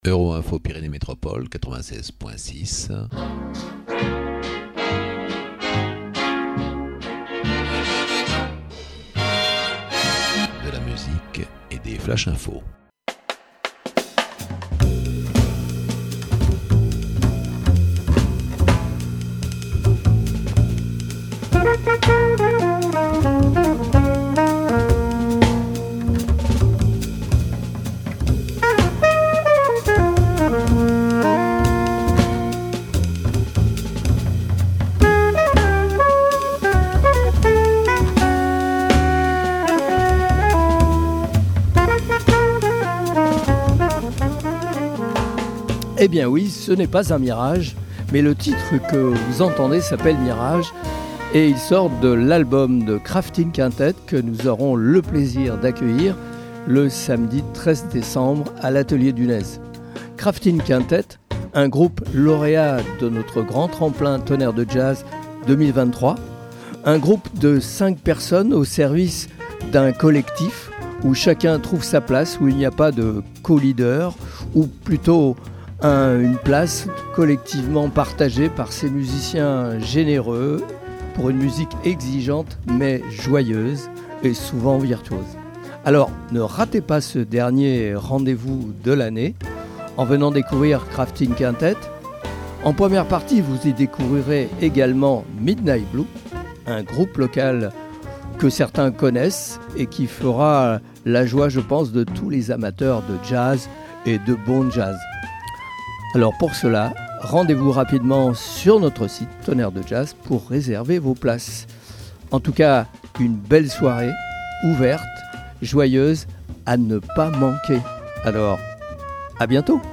Euroinfo Pyrénées Métropole 96.6. De la musique et des flash infos. Eh bien oui, ce n'est pas un mirage, mais le titre que vous entendez s'appelle Mirage et il sort de l'album de Crafting Quintet que nous aurons le plaisir d'accueillir le samedi 13 décembre à l'atelier d'Unez. Crafting Quintet, un groupe lauréat de notre grand tremplin Tonnerre de Jazz 2023, un groupe de 5 personnes au service d'un collectif où chacun trouve sa place, où il n'y a pas de co-leader, ou plutôt une place collectivement partagée par ces musiciens généreux pour une musique exigeante mais joyeuse et souvent virtuose. Alors ne ratez pas ce dernier rendez-vous de l'année en venant découvrir Crafting Quintet. En première partie, vous y découvrirez également Midnight Blue, un groupe local que certains connaissent et qui fera la joie, je pense, de tous les amateurs de jazz et de bon jazz. Alors pour cela, rendez-vous rapidement sur notre site Tonnerre de Jazz pour réserver vos places. En tout cas, une belle soirée, ouverte, joyeuse, à ne pas manquer. Alors, à bientôt!